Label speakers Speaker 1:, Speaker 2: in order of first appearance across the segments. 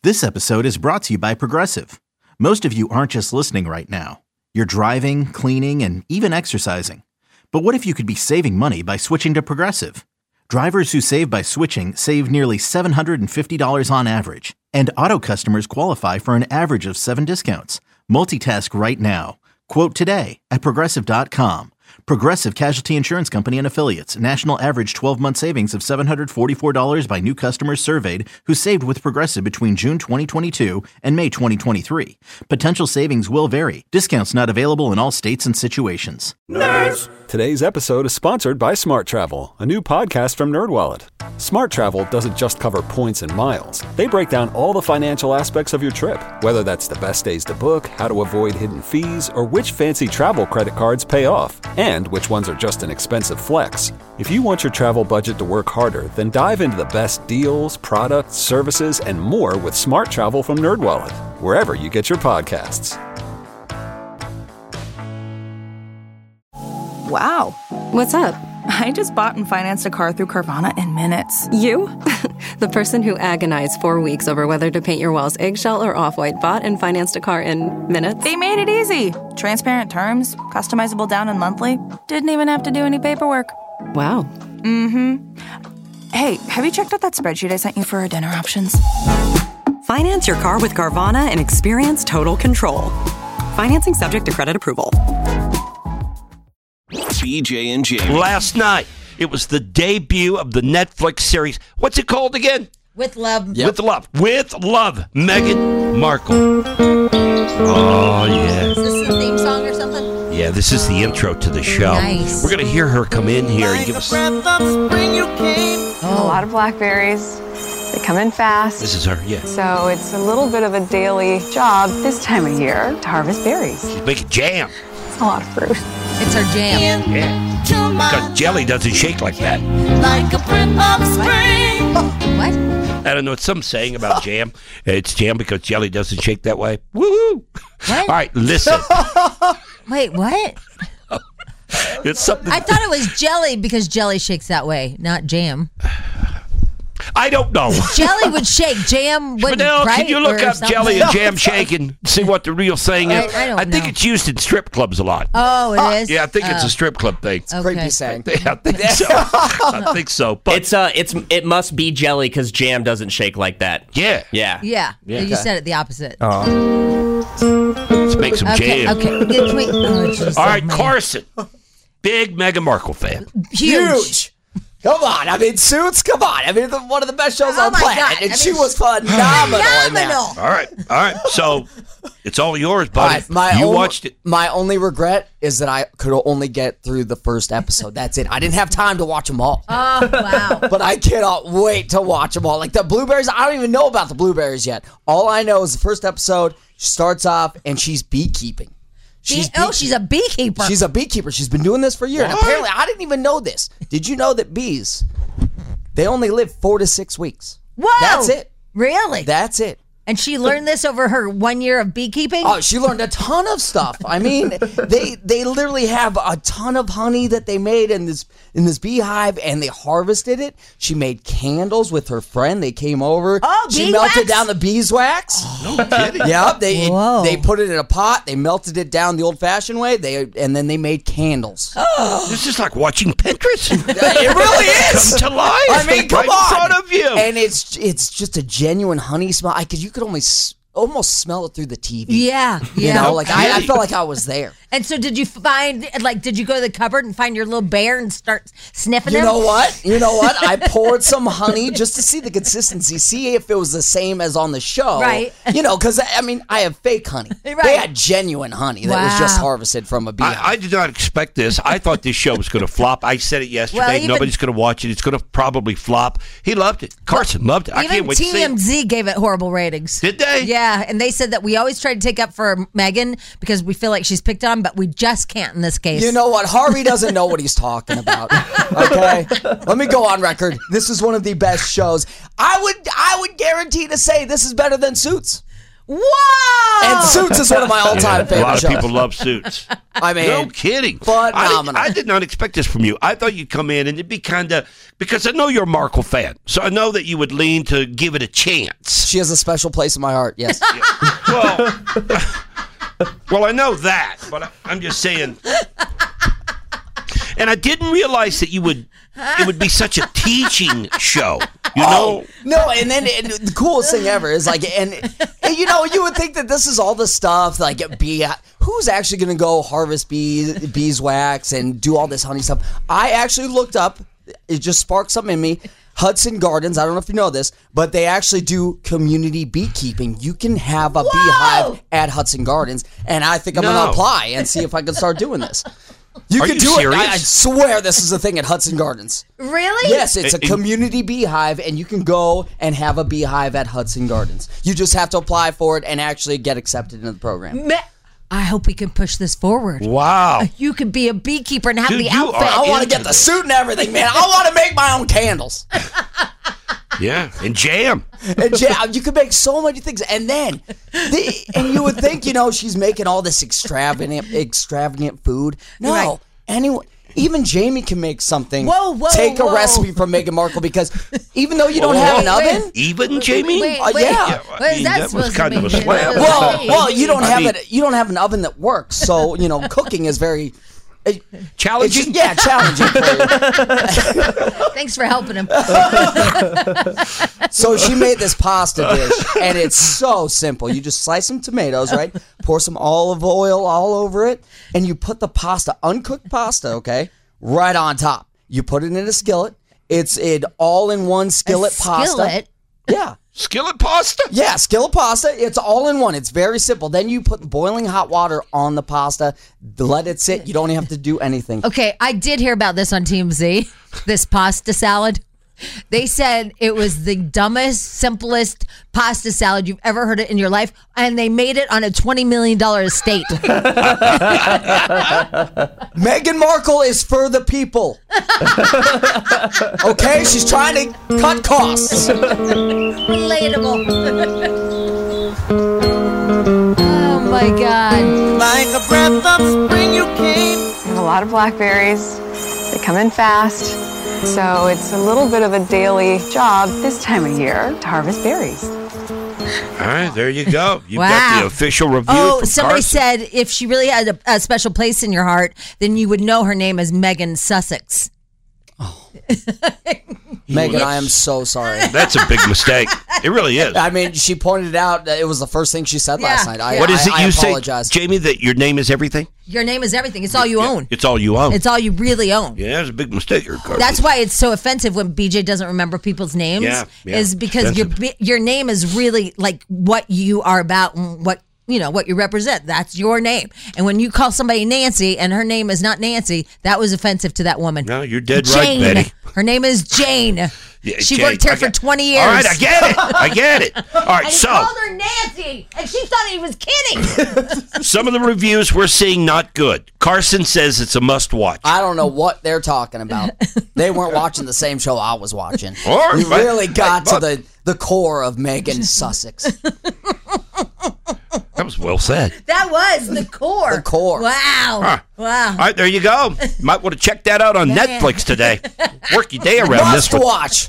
Speaker 1: This episode is brought to you by Progressive. Most of you aren't just listening right now. You're driving, cleaning, and even exercising. But what if you could be saving money by switching to Progressive? Drivers who save by switching save nearly $750 on average. And auto customers qualify for an average of 7 discounts. Multitask right now. Quote today at Progressive.com. Progressive Casualty Insurance Company and Affiliates. National average 12-month savings of $744 by new customers surveyed who saved with Progressive between June 2022 and May 2023. Potential savings will vary. Discounts not available in all states and situations.
Speaker 2: Nerds! Today's episode is sponsored by Smart Travel, a new podcast from NerdWallet. Smart Travel doesn't just cover points and miles. They break down all the financial aspects of your trip, whether that's the best days to book, how to avoid hidden fees, or which fancy travel credit cards pay off, and which ones are just an expensive flex. If you want your travel budget to work harder, then dive into the best deals, products, services, and more with Smart Travel from NerdWallet, wherever you get your podcasts.
Speaker 3: Wow.
Speaker 4: What's up?
Speaker 3: I just bought and financed a car through Carvana in minutes.
Speaker 4: You? The person who agonized 4 weeks over whether to paint your walls eggshell or off-white bought and financed a car in minutes?
Speaker 3: They made it easy. Transparent terms, customizable down and monthly. Didn't even have to do any paperwork.
Speaker 4: Wow.
Speaker 3: Mm-hmm. Hey, have you checked out that spreadsheet I sent you for our dinner options?
Speaker 5: Finance your car with Carvana and experience total control. Financing subject to credit approval.
Speaker 6: BJ and Jamie.
Speaker 7: Last night, it was the debut of the Netflix series. What's it called again?
Speaker 8: With Love.
Speaker 7: Yep. With Love. Meghan Markle. Oh, yeah.
Speaker 8: Is this the theme song or something?
Speaker 7: Yeah, this is the intro to the show.
Speaker 8: Nice.
Speaker 7: We're going to hear her come in here and give us...
Speaker 9: A lot of blackberries. They come in fast.
Speaker 7: This is her, yeah.
Speaker 9: So it's a little bit of a daily job this time of year to harvest berries.
Speaker 7: She's making jam.
Speaker 9: It's a lot of fruit.
Speaker 8: It's her jam.
Speaker 7: Yeah. Because jelly doesn't shake like that.
Speaker 9: Like a breath of spring.
Speaker 8: What?
Speaker 7: I don't know what some saying about jam. It's jam because jelly doesn't shake that way. Woo-hoo!
Speaker 8: What?
Speaker 7: All right, listen.
Speaker 8: Wait, what?
Speaker 7: It's something.
Speaker 8: I thought it was jelly because jelly shakes that way, not jam.
Speaker 7: I don't know.
Speaker 8: Jelly would shake. Jam wouldn't,
Speaker 7: Fidel,
Speaker 8: right?
Speaker 7: can you look
Speaker 8: Or
Speaker 7: up
Speaker 8: something?
Speaker 7: jelly and jam shake and see what the real saying is?
Speaker 8: I don't
Speaker 7: think
Speaker 8: know.
Speaker 7: it's used in strip clubs a lot.
Speaker 8: Oh, it is?
Speaker 7: Yeah, I think it's a strip club thing.
Speaker 8: Okay.
Speaker 10: saying.
Speaker 7: I think so. I think so. But
Speaker 10: It must be jelly because jam doesn't shake like that.
Speaker 7: yeah.
Speaker 10: Yeah.
Speaker 8: Yeah. You said it the opposite.
Speaker 7: Let's make some jam.
Speaker 8: Okay. Geez,
Speaker 7: All right,
Speaker 8: man.
Speaker 7: Carson. Big Meghan Markle fan.
Speaker 8: Huge.
Speaker 10: Come on. I mean, Suits, come on. I mean, one of the best shows on
Speaker 8: my
Speaker 10: planet.
Speaker 8: God.
Speaker 10: And
Speaker 8: I
Speaker 10: she
Speaker 8: mean,
Speaker 10: was phenomenal in that.
Speaker 8: Phenomenal.
Speaker 7: All right. So it's all yours, buddy.
Speaker 10: My
Speaker 7: watched it.
Speaker 10: My only regret is that I could only get through the first episode. That's it. I didn't have time to watch them all.
Speaker 8: Oh, wow.
Speaker 10: But I cannot wait to watch them all. Like the blueberries, I don't even know about the blueberries yet. All I know is the first episode starts off and she's beekeeping.
Speaker 8: She's a beekeeper.
Speaker 10: She's a beekeeper. She's been doing this for years. And apparently, I didn't even know this. Did you know that bees, they only live 4 to 6 weeks?
Speaker 8: Whoa.
Speaker 10: That's it.
Speaker 8: Really?
Speaker 10: That's it.
Speaker 8: And she learned this over her 1 year of beekeeping?
Speaker 10: Oh, she learned a ton of stuff. I mean, they literally have a ton of honey that they made in this beehive, and they harvested it. She made candles with her friend. They came over.
Speaker 8: Oh,
Speaker 10: she melted down the beeswax.
Speaker 7: No kidding.
Speaker 10: Yeah, they
Speaker 8: Whoa.
Speaker 10: put it in a pot. They melted it down the old-fashioned way. And then they made candles.
Speaker 7: This is like watching Pinterest.
Speaker 10: It really is.
Speaker 7: Come to life.
Speaker 10: I mean, come
Speaker 7: right
Speaker 10: on.
Speaker 7: in front of you.
Speaker 10: And it's just a genuine honey smell. You could almost smell it through the TV.
Speaker 8: Yeah.
Speaker 10: You know,
Speaker 7: No
Speaker 10: like I
Speaker 7: kidding.
Speaker 10: felt like I was there.
Speaker 8: And so did you did you go to the cupboard and find your little bear and start sniffing
Speaker 10: You
Speaker 8: him?
Speaker 10: know what? I poured some honey just to see the consistency, see if it was the same as on the show.
Speaker 8: Right.
Speaker 10: Because, I mean, I have fake honey.
Speaker 8: Right.
Speaker 10: They had genuine honey that was just
Speaker 8: Wow.
Speaker 10: harvested from a beehive.
Speaker 7: I did not expect this. I thought this show was going to flop. I said it yesterday.
Speaker 8: Well, even-
Speaker 7: Nobody's going to watch it. It's going to probably flop. He loved it. Carson loved it. I
Speaker 8: Even
Speaker 7: can't wait to see it.
Speaker 8: TMZ gave it horrible ratings.
Speaker 7: Did they?
Speaker 8: Yeah, and they said that we always try to take up for Meghan because we feel like she's picked on, but we just can't in this case.
Speaker 10: You know what? Harvey doesn't know what he's talking about. Okay? Let me go on record. This is one of the best shows. I would guarantee to say this is better than Suits.
Speaker 8: Whoa!
Speaker 10: And Suits is one of my all-time favorite
Speaker 7: A lot of
Speaker 10: shows.
Speaker 7: people love Suits.
Speaker 10: I mean,
Speaker 7: no kidding.
Speaker 10: Phenomenal.
Speaker 7: I did not expect this from you. I thought you'd come in and it'd be kind of, because I know you're a Markle fan, so I know that you would lean to give it a chance.
Speaker 10: She has a special place in my heart, yes.
Speaker 7: Well, I know that, but I'm just saying. And I didn't realize that it would be such a teaching show. You know?
Speaker 10: No, and then the coolest thing ever is like, and you know, you would think that this is all the stuff, like, who's actually going to go harvest beeswax and do all this honey stuff? I actually looked up, it just sparked something in me. Hudson Gardens, I don't know if you know this, but they actually do community beekeeping. You can have a beehive at Hudson Gardens, and I think I'm going to apply and see if I can start doing this. You can do
Speaker 7: serious?
Speaker 10: it. I swear this is a thing at Hudson Gardens.
Speaker 8: Really?
Speaker 10: Yes, it's a community beehive, and you can go and have a beehive at Hudson Gardens. You just have to apply for it and actually get accepted into the program.
Speaker 8: I hope we can push this forward.
Speaker 7: Wow.
Speaker 8: You could be a beekeeper and have
Speaker 7: Dude,
Speaker 8: the
Speaker 7: you
Speaker 8: outfit.
Speaker 10: I want to get the suit and everything, man. I want to make my own candles.
Speaker 7: Yeah, and jam.
Speaker 10: And you could make so many things, and then, and you would think, you know, she's making all this extravagant food. No,
Speaker 8: Right.
Speaker 10: anyone. Even Jamie can make something.
Speaker 8: Take
Speaker 10: a recipe from Meghan Markle, because even though you don't have an oven,
Speaker 7: Even Jamie?
Speaker 8: Wait.
Speaker 10: yeah.
Speaker 8: What is that
Speaker 7: that was
Speaker 8: supposed
Speaker 7: kind
Speaker 8: to
Speaker 7: of a
Speaker 8: mean?
Speaker 7: slam.
Speaker 10: well, you don't
Speaker 7: I
Speaker 10: have
Speaker 7: mean-
Speaker 10: it. You don't have an oven that works, so you know cooking is very.
Speaker 7: Challenging?
Speaker 10: Challenging for you.
Speaker 8: Thanks for helping him.
Speaker 10: So she made this pasta dish, and it's so simple. You just slice some tomatoes, right? Pour some olive oil all over it, and you put the pasta, uncooked pasta, okay, right on top. You put it in a skillet. It's an all-in-one skillet pasta.
Speaker 8: Skillet?
Speaker 10: Yeah.
Speaker 7: Skillet pasta?
Speaker 10: Yeah, skillet pasta. It's all in one. It's very simple. Then you put boiling hot water on the pasta, let it sit. You don't have to do anything.
Speaker 8: Okay, I did hear about this on TMZ, this pasta salad. They said it was the dumbest, simplest pasta salad you've ever heard it in your life, and they made it on a $20 million estate.
Speaker 10: Meghan Markle is for the people. Okay? She's trying to cut costs.
Speaker 8: Relatable. Oh my God.
Speaker 9: Like a breath of spring you came. We have a lot of blackberries. They come in fast. So it's a little bit of a daily job this time of year to harvest berries.
Speaker 7: All right, there you go. You've
Speaker 8: Wow.
Speaker 7: got the official review from
Speaker 8: somebody
Speaker 7: Carson.
Speaker 8: said if she really had a special place in your heart, then you would know her name as Megan Sussex.
Speaker 10: Megan, I am so sorry.
Speaker 7: That's a big mistake. It really is.
Speaker 10: I mean, she pointed out that it was the first thing she said last night.
Speaker 7: What is it
Speaker 10: I
Speaker 7: you
Speaker 10: apologize.
Speaker 7: say, Jamie, that your name is everything?
Speaker 8: Your name is everything. It's all you own.
Speaker 7: It's all you own.
Speaker 8: It's all you really own.
Speaker 7: Yeah, that's a big mistake, Carson.
Speaker 8: That's why it's so offensive when BJ doesn't remember people's names.
Speaker 7: Yeah,
Speaker 8: is because your name is really like what you are about and what you represent. That's your name. And when you call somebody Nancy and her name is not Nancy, that was offensive to that woman.
Speaker 7: No, you're dead
Speaker 8: Jane.
Speaker 7: right, Betty.
Speaker 8: Her name is Jane.
Speaker 7: Yeah,
Speaker 8: She
Speaker 7: Jane,
Speaker 8: worked here
Speaker 7: I
Speaker 8: for
Speaker 7: get-
Speaker 8: 20 years.
Speaker 7: All right, I get it. All right,
Speaker 8: And he
Speaker 7: so
Speaker 8: called her Nancy, and she thought he was kidding.
Speaker 7: some of the reviews we're seeing not good. Carson says it's a must watch.
Speaker 10: I don't know what they're talking about. They weren't watching the same show I was watching.
Speaker 7: Or-
Speaker 10: we really got
Speaker 7: but-
Speaker 10: to the core of Meghan Sussex.
Speaker 7: That was well said.
Speaker 8: That was the core.
Speaker 10: The core.
Speaker 8: Wow.
Speaker 7: Huh.
Speaker 8: Wow.
Speaker 7: All right, there you go. Might want to check that out on Netflix today. Work your day around this
Speaker 10: Must
Speaker 7: one.
Speaker 10: watch.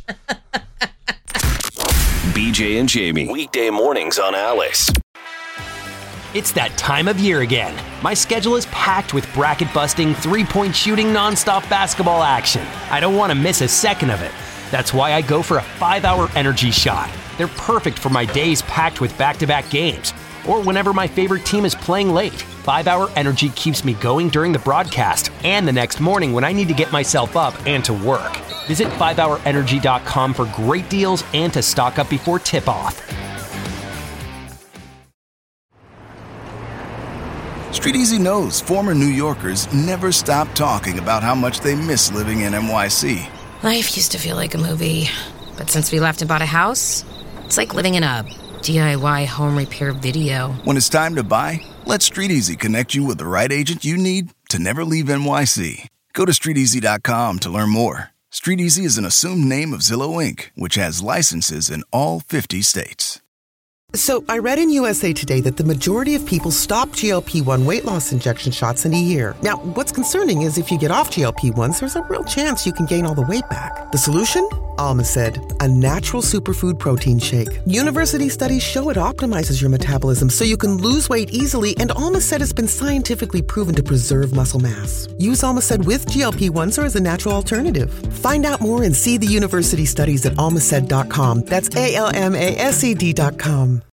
Speaker 6: BJ and Jamie. Weekday mornings on Alice.
Speaker 11: It's that time of year again. My schedule is packed with bracket-busting, three-point shooting, nonstop basketball action. I don't want to miss a second of it. That's why I go for a 5-hour energy shot. They're perfect for my days packed with back-to-back games, or whenever my favorite team is playing late. 5-hour energy keeps me going during the broadcast and the next morning when I need to get myself up and to work. Visit 5hourenergy.com for great deals and to stock up before tip-off.
Speaker 12: Street Easy knows former New Yorkers never stop talking about how much they miss living in NYC.
Speaker 13: Life used to feel like a movie, but since we left and bought a house, it's like living in a DIY home repair video.
Speaker 12: When it's time to buy, let Street Easy connect you with the right agent you need to never leave NYC. Go to StreetEasy.com to learn more. Street Easy is an assumed name of Zillow Inc., which has licenses in all 50 states.
Speaker 14: So I read in USA Today that the majority of people stop GLP-1 weight loss injection shots in a year. Now, what's concerning is if you get off GLP-1s, there's a real chance you can gain all the weight back. The solution? Almacid, a natural superfood protein shake. University studies show it optimizes your metabolism so you can lose weight easily, and Almacid has been scientifically proven to preserve muscle mass. Use Almacid with GLP-1s or as a natural alternative. Find out more and see the university studies at almacid.com. That's ALMASED.com.